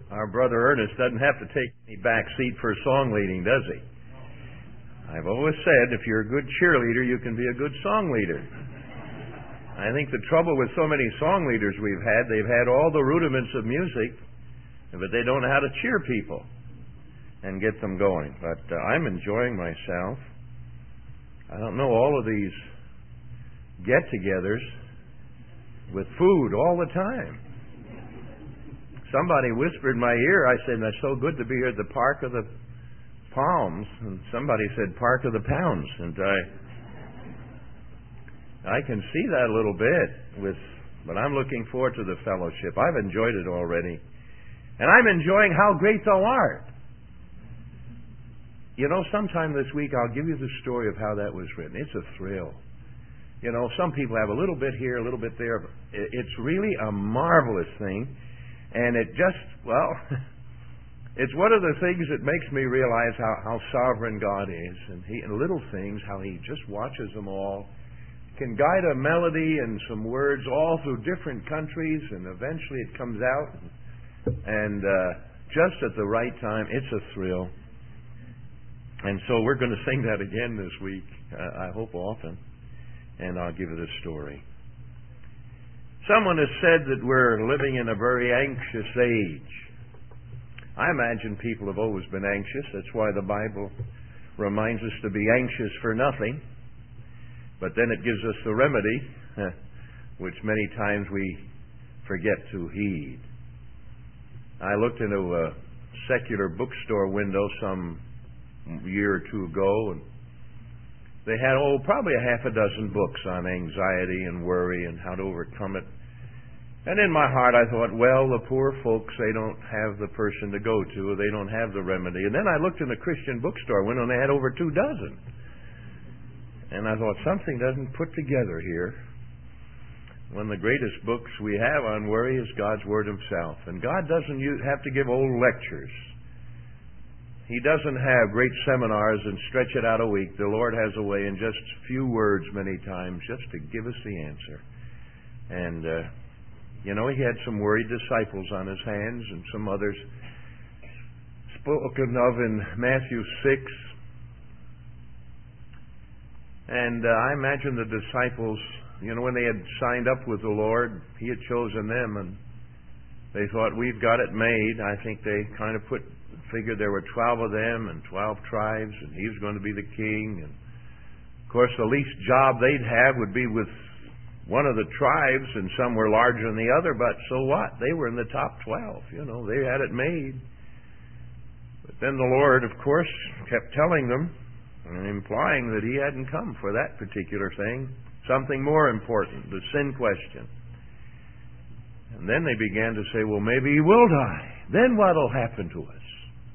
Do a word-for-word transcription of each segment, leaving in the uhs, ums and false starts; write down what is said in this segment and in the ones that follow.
Our brother Ernest doesn't have to take any back seat for song leading, does he? I've always said if you're a good cheerleader, you can be a good song leader. I think the trouble with so many song leaders we've had, they've had all the rudiments of music, but they don't know how to cheer people and get them going. But uh, I'm enjoying myself. I don't know, all of these get-togethers with food all the time. Somebody whispered in my ear, I said, "That's so good to be here at the Park of the Palms." And somebody said, "Park of the Pounds." And I I can see that a little bit, with, but I'm looking forward to the fellowship. I've enjoyed it already. And I'm enjoying how great thou art. You know, sometime this week I'll give you the story of how that was written. It's a thrill. You know, some people have a little bit here, a little bit there. But it's really a marvelous thing. And it just, well, it's one of the things that makes me realize how, how sovereign God is. And he, in little things, how He just watches them all. Can guide a melody and some words all through different countries. And eventually it comes out. And uh, just at the right time, it's a thrill. And so we're going to sing that again this week, uh, I hope often. And I'll give you the story. Someone has said that we're living in a very anxious age. I imagine people have always been anxious. That's why the Bible reminds us to be anxious for nothing. But then it gives us the remedy, which many times we forget to heed. I looked into a secular bookstore window some year or two ago, and they had, oh, probably a half a dozen books on anxiety and worry and how to overcome it. And in my heart I thought, well, the poor folks, they don't have the person to go to, or they don't have the remedy. And then I looked in the Christian bookstore window, and they had over two dozen. And I thought, something doesn't put together here. One of the greatest books we have on worry is God's Word Himself. And God doesn't have to give old lectures. He doesn't have great seminars and stretch it out a week. The Lord has a way in just few words many times just to give us the answer. And, uh, you know, He had some worried disciples on His hands, and some others spoken of in Matthew six. And uh, I imagine the disciples, you know, when they had signed up with the Lord, He had chosen them, and they thought, we've got it made. I think they kind of put figured there were twelve of them and twelve tribes, and He was going to be the king. And of course, the least job they'd have would be with one of the tribes, and some were larger than the other, but so what? They were in the top twelve. You know, they had it made. But then the Lord, of course, kept telling them and implying that He hadn't come for that particular thing. Something more important, the sin question. And then they began to say, well, maybe He will die. Then what'll happen to us?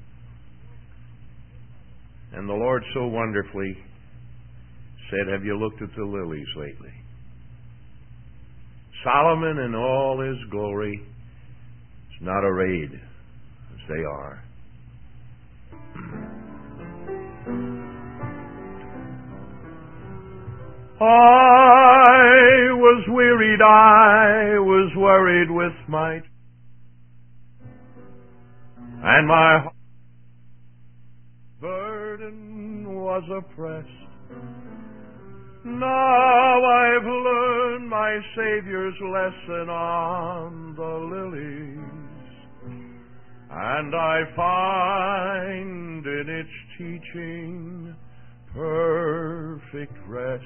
And the Lord so wonderfully said, have you looked at the lilies lately? Solomon in all his glory is not arrayed as they are. I was wearied, I was worried with my, and my heart burden was oppressed. Now I've learned my Savior's lesson on the lilies, and I find in its teaching perfect rest.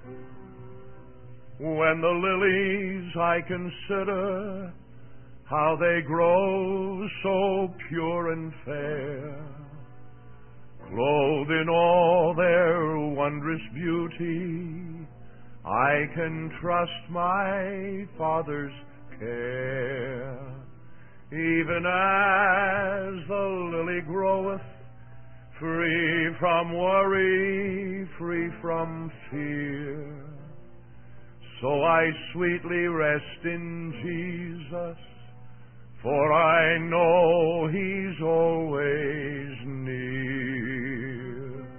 When the lilies I consider, how they grow so pure and fair, clothed in all their wondrous beauty, I can trust my Father's care. Even as the lily groweth, free from worry, free from fear, so I sweetly rest in Jesus, for I know He's always near.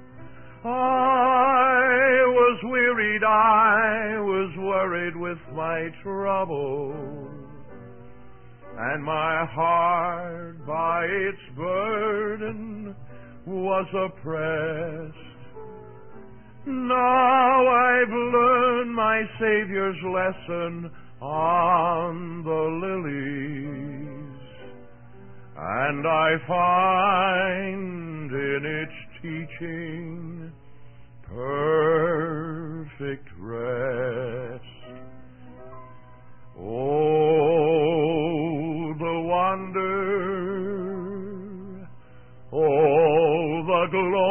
I was wearied, I was worried with my trouble, and my heart by its burden was oppressed. Now I've learned my Savior's lesson on the lilies, and I find in its teaching perfect rest. Oh, the wonder, oh, the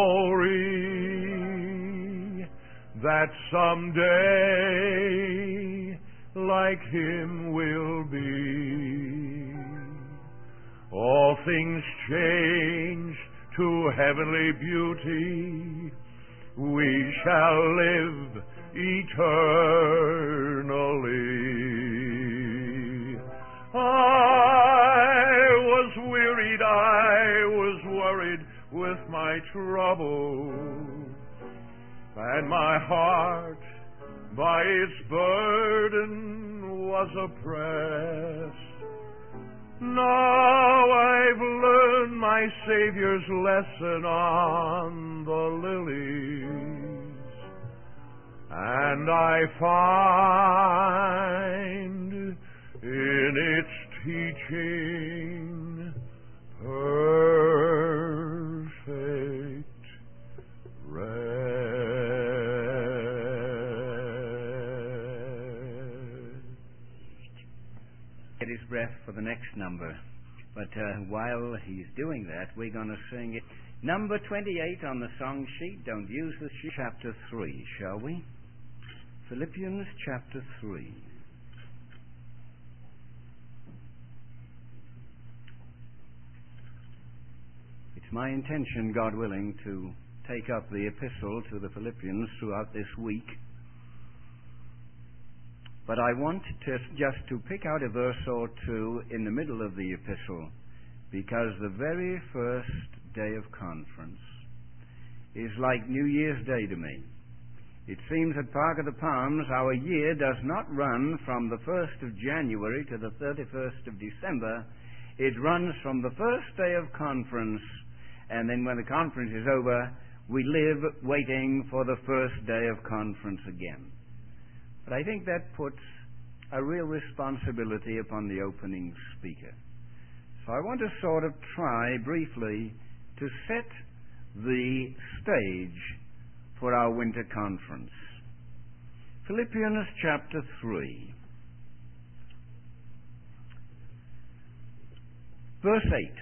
glory that someday like Him will be. All things change to heavenly beauty. We shall live eternally. I was wearied, I was worried with my trouble, and my heart by its burden was oppressed. Now I've learned my Savior's lesson on the lilies, and I find in its teaching perfect rest. Get his breath for the next number. But uh, while he's doing that, we're going to sing it. Number twenty-eight on the song sheet. Don't use the sheet. Chapter three, shall we? Philippians chapter three. It's my intention, God willing, to take up the epistle to the Philippians throughout this week. But I want to just to pick out a verse or two in the middle of the epistle, because the very first day of conference is like New Year's Day to me. It seems at Park of the Palms our year does not run from the first of January to the thirty-first of December. It runs from the first day of conference, and then when the conference is over, we live waiting for the first day of conference again. But I think that puts a real responsibility upon the opening speaker. So I want to sort of try briefly to set the stage for our winter conference. Philippians chapter three. Verse eight.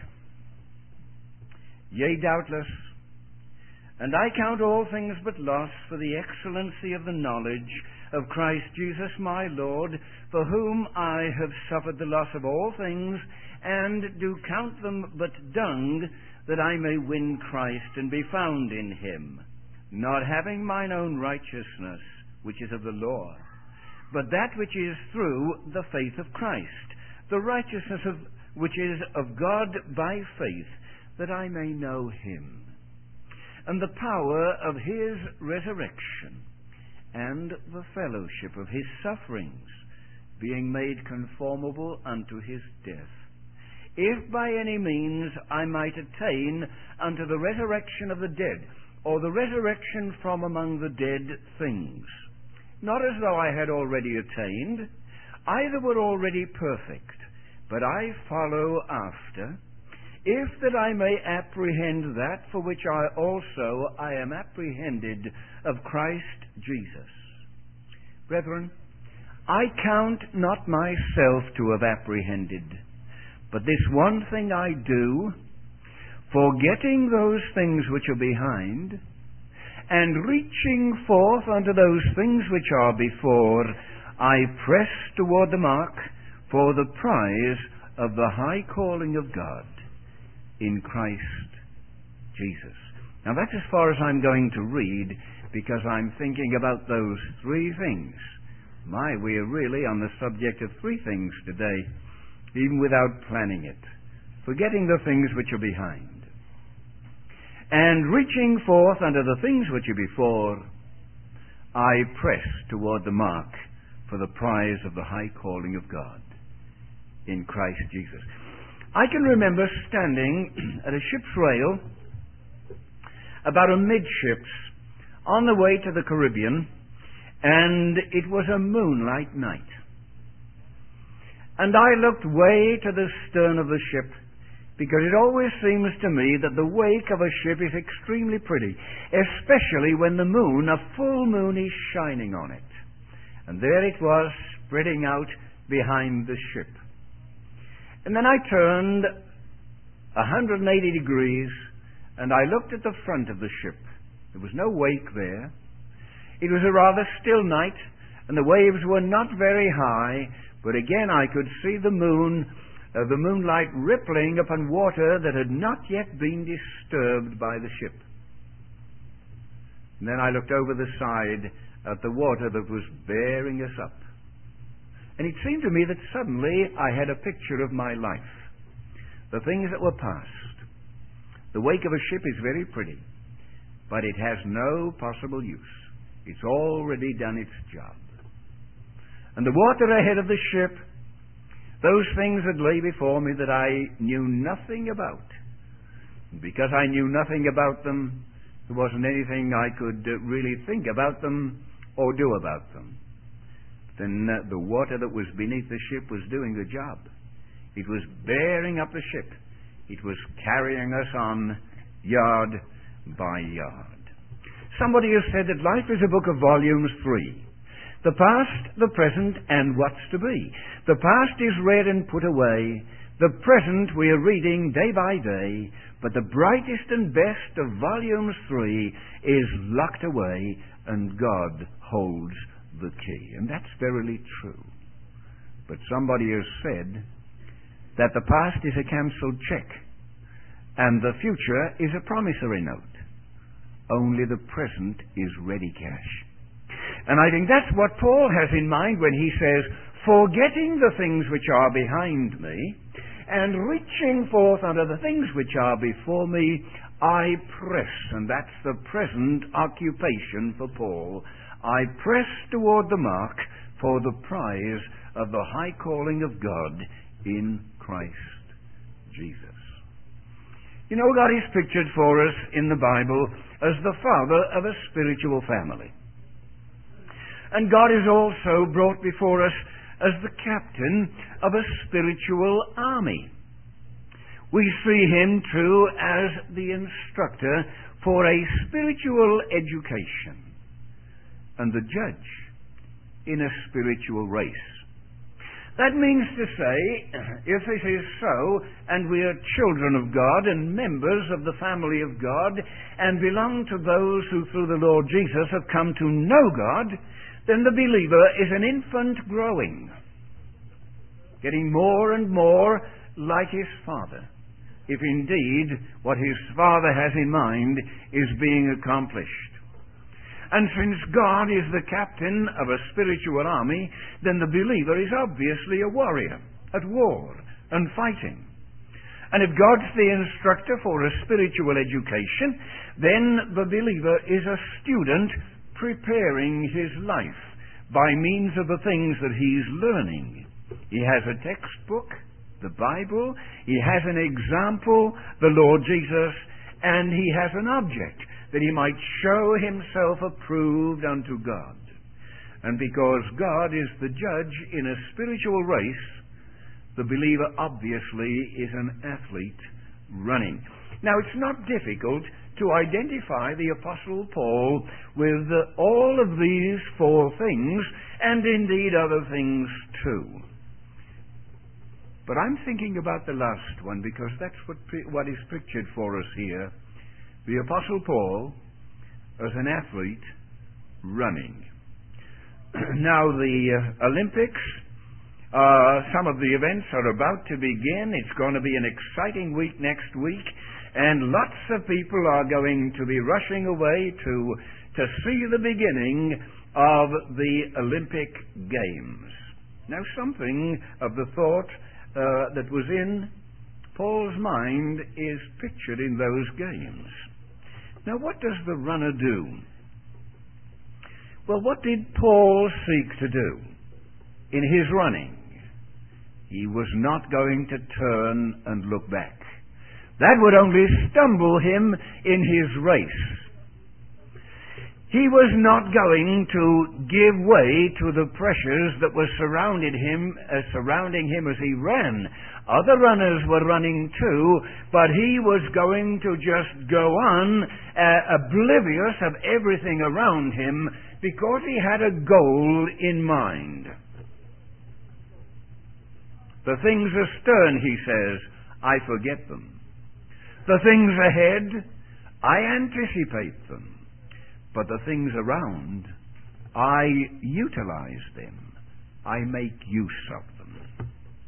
Yea, doubtless, and I count all things but loss for the excellency of the knowledge of Christ Jesus my Lord, for whom I have suffered the loss of all things, and do count them but dung, that I may win Christ and be found in Him, not having mine own righteousness, which is of the law, but that which is through the faith of Christ, the righteousness of which is of God by faith, that I may know Him, and the power of His resurrection, and the fellowship of His sufferings, being made conformable unto His death, if by any means I might attain unto the resurrection of the dead, or the resurrection from among the dead things. Not as though I had already attained, either were already perfect, but I follow after, if that I may apprehend that for which I also I am apprehended of Christ Jesus. Brethren, I count not myself to have apprehended, but this one thing I do, forgetting those things which are behind, and reaching forth unto those things which are before, I press toward the mark for the prize of the high calling of God in Christ Jesus. Now that's as far as I'm going to read, because I'm thinking about those three things. My, we are really on the subject of three things today, even without planning it. Forgetting the things which are behind, and reaching forth unto the things which are before, I press toward the mark for the prize of the high calling of God in Christ Jesus. I can remember standing at a ship's rail about amidships on the way to the Caribbean, and it was a moonlight night. And I looked way to the stern of the ship, because it always seems to me that the wake of a ship is extremely pretty, especially when the moon, a full moon, is shining on it. And there it was, spreading out behind the ship. And then I turned one hundred eighty degrees, and I looked at the front of the ship. There was no wake there. It was a rather still night, and the waves were not very high, but again I could see the moon, uh, the moonlight rippling upon water that had not yet been disturbed by the ship. And then I looked over the side at the water that was bearing us up. And it seemed to me that suddenly I had a picture of my life. The things that were past. The wake of a ship is very pretty, but it has no possible use. It's already done its job. And the water ahead of the ship, those things that lay before me that I knew nothing about. Because I knew nothing about them, there wasn't anything I could uh, really think about them or do about them. Then uh, the water that was beneath the ship was doing the job. It was bearing up the ship. It was carrying us on yard by yard. Somebody has said that life is a book of volumes three. The past, the present, and what's to be. The past is read and put away. The present we are reading day by day. But the brightest and best of volumes three is locked away, and God holds the key. And that's verily true. But somebody has said that the past is a cancelled check, and the future is a promissory note. Only the present is ready cash. And I think that's what Paul has in mind when he says, forgetting the things which are behind me, and reaching forth unto the things which are before me, I press. And that's the present occupation for Paul. I press toward the mark for the prize of the high calling of God in Christ Jesus. You know, God is pictured for us in the Bible as the father of a spiritual family. And God is also brought before us as the captain of a spiritual army. We see him, too, as the instructor for a spiritual education and the judge in a spiritual race. That means to say, if it is so, and we are children of God and members of the family of God, and belong to those who through the Lord Jesus have come to know God, then the believer is an infant growing, getting more and more like his father, if indeed what his father has in mind is being accomplished. And since God is the captain of a spiritual army, then the believer is obviously a warrior at war and fighting. And if God's the instructor for a spiritual education, then the believer is a student preparing his life by means of the things that he's learning. He has a textbook, the Bible, he has an example, the Lord Jesus, and he has an object, that he might show himself approved unto God. And because God is the judge in a spiritual race, the believer obviously is an athlete running. Now, it's not difficult to identify the Apostle Paul with uh, all of these four things, and indeed other things too. But I'm thinking about the last one, because that's what, what is pictured for us here. The Apostle Paul as an athlete running. Now, the uh, Olympics, uh, some of the events are about to begin. It's going to be an exciting week next week, and lots of people are going to be rushing away to, to see the beginning of the Olympic Games. Now, something of the thought uh, that was in Paul's mind is pictured in those games. Now, what does the runner do? Well, what did Paul seek to do in his running? He was not going to turn and look back. That would only stumble him in his race. He was not going to give way to the pressures that were surrounded him, uh, surrounding him as he ran. Other runners were running too, but he was going to just go on uh, oblivious of everything around him because he had a goal in mind. The things astern, he says, I forget them. The things ahead, I anticipate them. But the things around, I utilize them. I make use of them.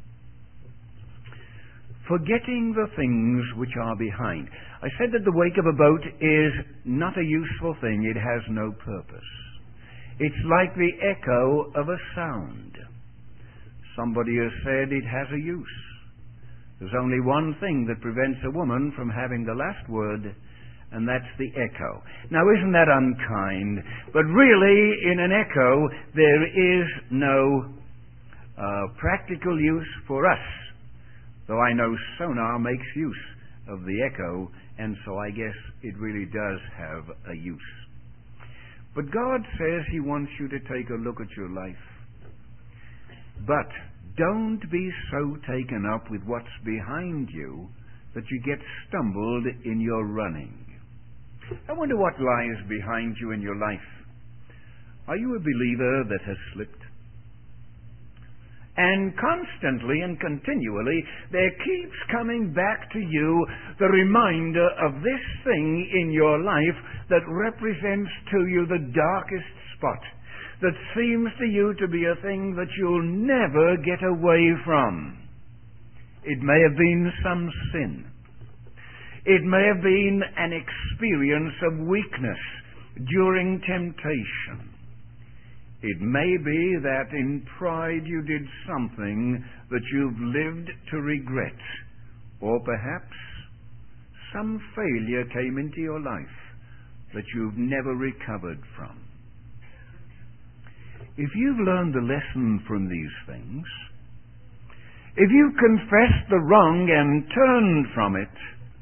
Forgetting the things which are behind. I said that the wake of a boat is not a useful thing. It has no purpose. It's like the echo of a sound. Somebody has said it has a use. There's only one thing that prevents a woman from having the last word, and that's the echo. Now, isn't that unkind? But really, in an echo, there is no uh, practical use for us. Though I know sonar makes use of the echo, and so I guess it really does have a use. But God says He wants you to take a look at your life. But don't be so taken up with what's behind you that you get stumbled in your running. I wonder what lies behind you in your life. Are you a believer that has slipped? And constantly and continually there keeps coming back to you the reminder of this thing in your life that represents to you the darkest spot, that seems to you to be a thing that you'll never get away from. It may have been some sin. It may have been an experience of weakness during temptation. It may be that in pride you did something that you've lived to regret, or perhaps some failure came into your life that you've never recovered from. If you've learned the lesson from these things, if you've confessed the wrong and turned from it,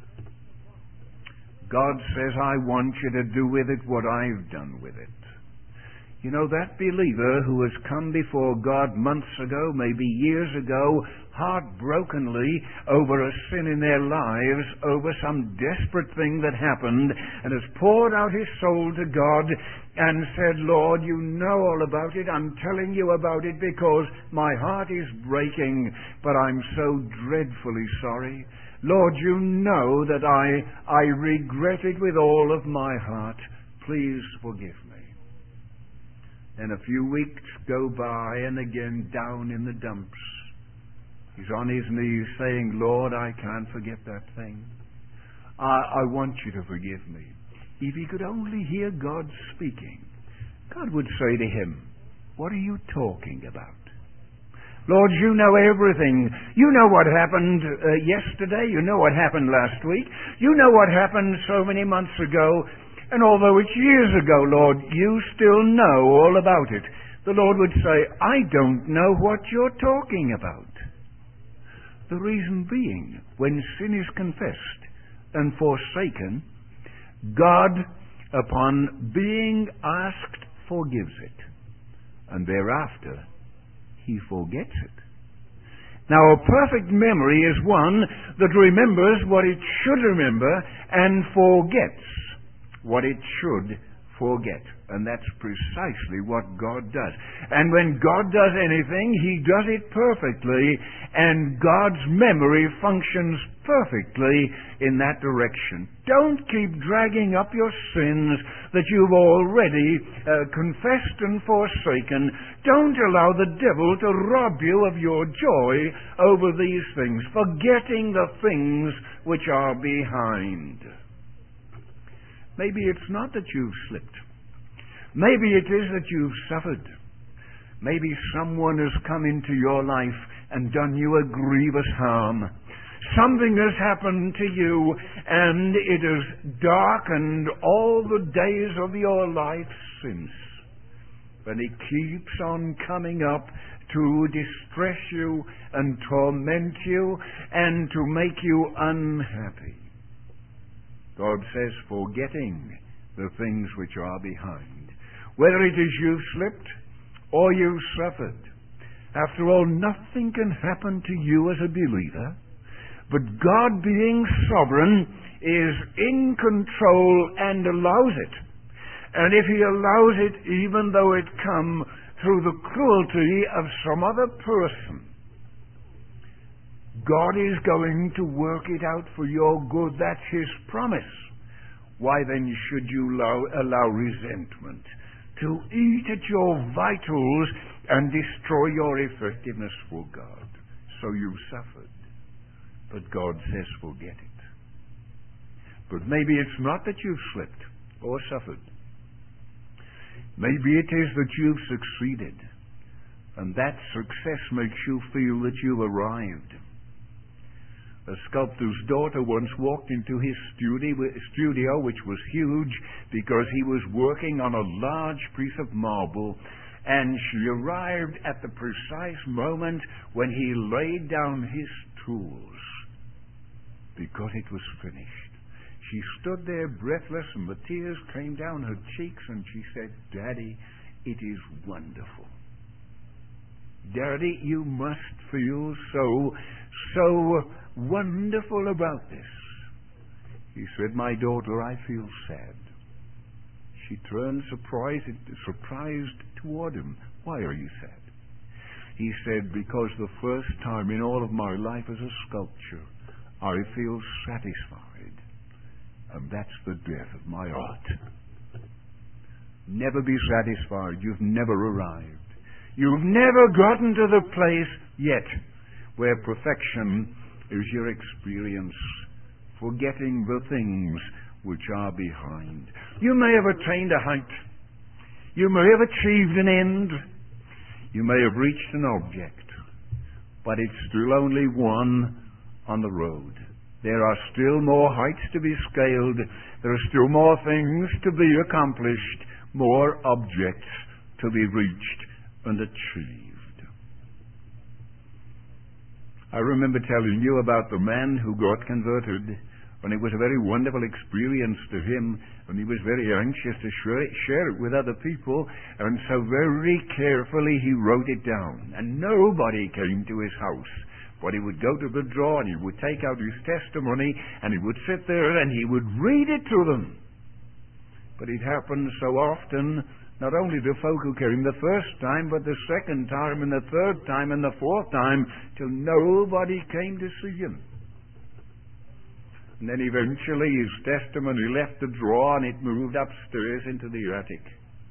God says, I want you to do with it what I've done with it. You know, that believer who has come before God months ago, maybe years ago, heartbrokenly over a sin in their lives, over some desperate thing that happened, and has poured out his soul to God and said, Lord, you know all about it. I'm telling you about it because my heart is breaking, but I'm so dreadfully sorry. Lord, you know that I, I regret it with all of my heart. Please forgive me. And a few weeks go by, and again down in the dumps. He's on his knees saying, Lord, I can't forget that thing. I, I want you to forgive me. If he could only hear God speaking, God would say to him, what are you talking about? Lord, you know everything. You know what happened uh, yesterday. You know what happened last week. You know what happened so many months ago. And although it's years ago, Lord, you still know all about it. The Lord would say, I don't know what you're talking about. The reason being, when sin is confessed and forsaken, God, upon being asked, forgives it. And thereafter, He forgets it. Now, a perfect memory is one that remembers what it should remember and forgets what it should forget. And that's precisely what God does. And when God does anything, He does it perfectly, and God's memory functions perfectly in that direction. Don't keep dragging up your sins that you've already uh, confessed and forsaken. Don't allow the devil to rob you of your joy over these things, forgetting the things which are behind. Maybe it's not that you've slipped. Maybe it is that you've suffered. Maybe someone has come into your life and done you a grievous harm. Something has happened to you, and it has darkened all the days of your life since. And it keeps on coming up to distress you and torment you and to make you unhappy. God says, forgetting the things which are behind. Whether it is you've slipped or you've suffered. After all, nothing can happen to you as a believer, but God, being sovereign, is in control and allows it. And if He allows it, even though it come through the cruelty of some other person, God is going to work it out for your good. That's His promise. Why then should you allow, allow resentment to eat at your vitals and destroy your effectiveness for God? So you suffered. But God says, forget it. But maybe it's not that you've slipped or suffered. Maybe it is that you've succeeded, and that success makes you feel that you've arrived. A sculptor's daughter once walked into his studio, which was huge because he was working on a large piece of marble, and she arrived at the precise moment when he laid down his tools because it was finished. She stood there breathless, and the tears came down her cheeks, and she said, "Daddy, it is wonderful. Daddy, you must feel so, so wonderful about this." He said, "My daughter, I feel sad." She turned surprised, surprised toward him. "Why are you sad?" He said, "Because the first time in all of my life as a sculptor, I feel satisfied. And that's the death of my art." Never be satisfied. You've never arrived. You've never gotten to the place yet where perfection is your experience, forgetting the things which are behind. You may have attained a height. You may have achieved an end. You may have reached an object. But it's still only one on the road. There are still more heights to be scaled. There are still more things to be accomplished, more objects to be reached and achieved. I remember telling you about the man who got converted, and it was a very wonderful experience to him, and he was very anxious to share it with other people, and so very carefully he wrote it down. And nobody came to his house. But he would go to the drawer and he would take out his testimony and he would sit there and he would read it to them. But it happened so often, not only to folk who came the first time, but the second time and the third time and the fourth time, till nobody came to see him. And then eventually his testimony left the drawer and it moved upstairs into the attic.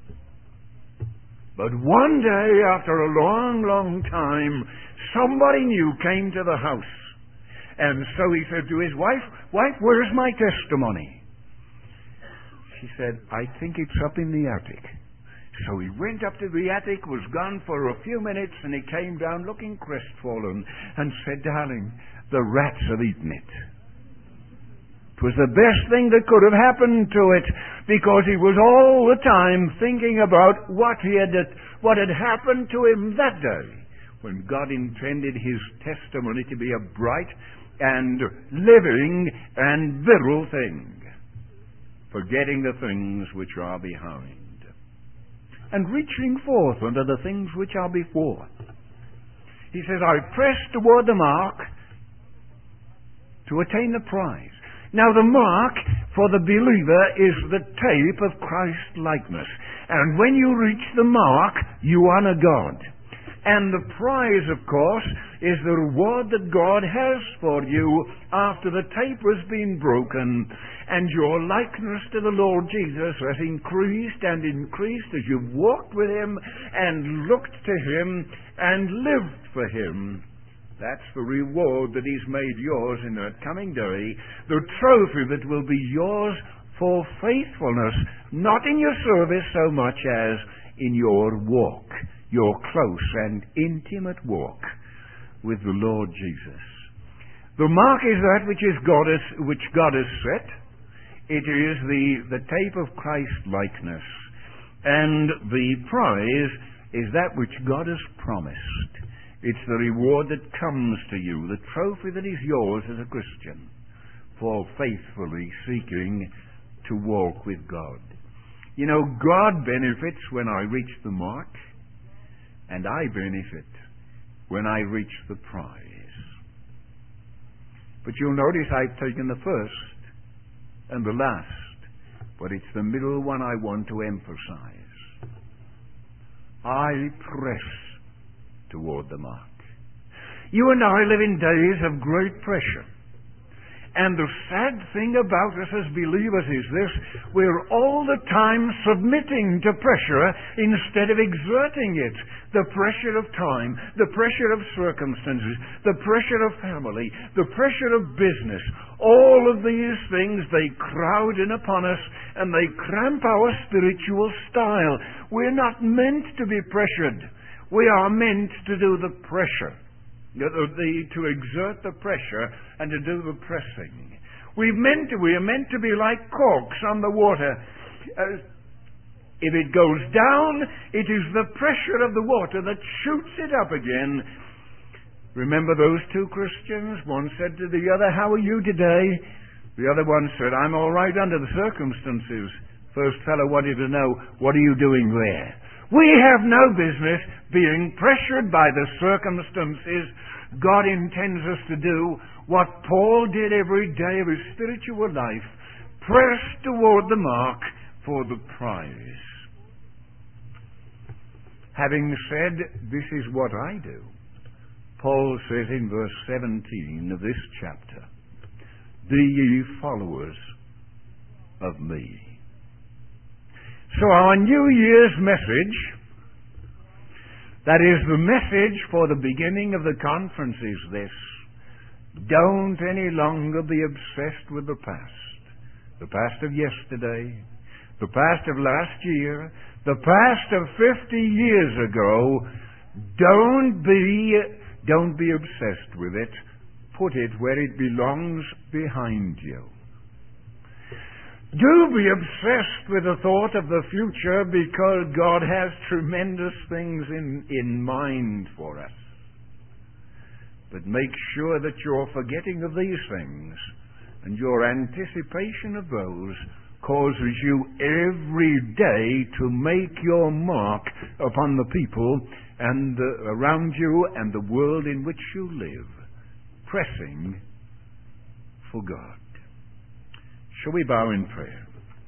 But one day, after a long, long time, somebody new came to the house. And so he said to his wife, "Wife, where's my testimony?" She said, "I think it's up in the attic." So he went up to the attic, was gone for a few minutes, and he came down looking crestfallen and said, "Darling, the rats have eaten it." It was the best thing that could have happened to it, because he was all the time thinking about what he had, what had happened to him that day, when God intended his testimony to be a bright and living and virile thing, forgetting the things which are behind, and reaching forth unto the things which are before. He says, "I press toward the mark to attain the prize." Now the mark for the believer is the type of Christ-likeness. And when you reach the mark, you honor God. And the prize, of course, is the reward that God has for you after the tape has been broken and your likeness to the Lord Jesus has increased and increased as you've walked with Him and looked to Him and lived for Him. That's the reward that He's made yours in that coming day, the trophy that will be yours for faithfulness, not in your service so much as in your walk, your close and intimate walk with the Lord Jesus. The mark is that which is God has, which God has set. It is the, the type of Christ-likeness. And the prize is that which God has promised. It's the reward that comes to you, the trophy that is yours as a Christian for faithfully seeking to walk with God. You know, God benefits when I reach the mark, and I benefit when I reach the prize. But you'll notice I've taken the first and the last, but it's the middle one I want to emphasize. I press toward the mark. You and I live in days of great pressure. And the sad thing about us as believers is this: we're all the time submitting to pressure instead of exerting it. The pressure of time, the pressure of circumstances, the pressure of family, the pressure of business. All of these things, they crowd in upon us and they cramp our spiritual style. We're not meant to be pressured. We are meant to do the pressure. The, the, to exert the pressure and to do the pressing. We've meant to, we are meant to be like corks on the water. Uh, if it goes down, it is the pressure of the water that shoots it up again. Remember those two Christians? One said to the other, "How are you today?" The other one said, "I'm all right under the circumstances." First fellow wanted to know, "What are you doing there?" We have no business being pressured by the circumstances. God intends us to do what Paul did every day of his spiritual life: press toward the mark for the prize. Having said, this is what I do, Paul says in verse seventeen of this chapter, "Be ye followers of me." So our New Year's message, that is the message for the beginning of the conference, is this: don't any longer be obsessed with the past. The past of yesterday, the past of last year, the past of fifty years ago. Don't be, don't be obsessed with it. Put it where it belongs, behind you. Do be obsessed with the thought of the future, because God has tremendous things in, in mind for us. But make sure that your forgetting of these things and your anticipation of those causes you every day to make your mark upon the people and uh, around you and the world in which you live, pressing for God. Shall we bow in prayer?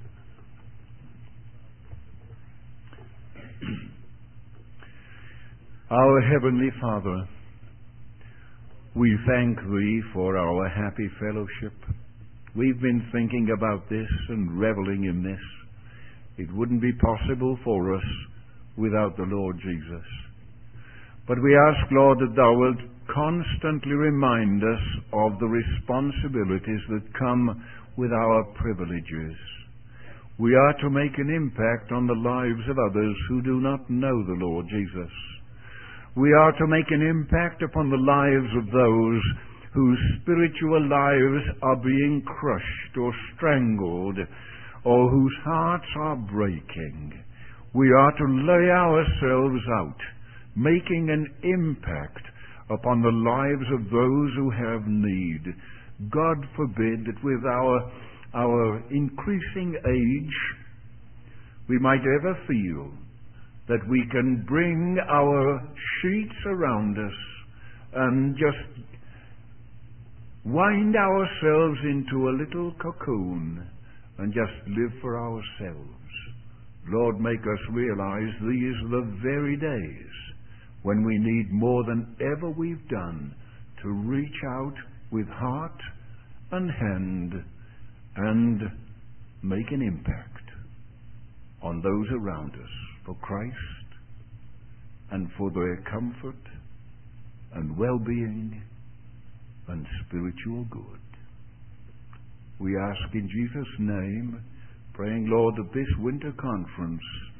Our Heavenly Father, we thank Thee for our happy fellowship. We've been thinking about this and reveling in this. It wouldn't be possible for us without the Lord Jesus. But we ask, Lord, that Thou wilt constantly remind us of the responsibilities that come with our privileges. We are to make an impact on the lives of others who do not know the Lord Jesus. We are to make an impact upon the lives of those whose spiritual lives are being crushed or strangled, or whose hearts are breaking. We are to lay ourselves out, making an impact upon the lives of those who have need. God forbid that with our, our increasing age we might ever feel that we can bring our sheets around us and just wind ourselves into a little cocoon and just live for ourselves. Lord, make us realize these are the very days when we need more than ever we've done to reach out with heart and hand and make an impact on those around us for Christ and for their comfort and well-being and spiritual good. We ask in Jesus' name, praying, Lord, that this winter conference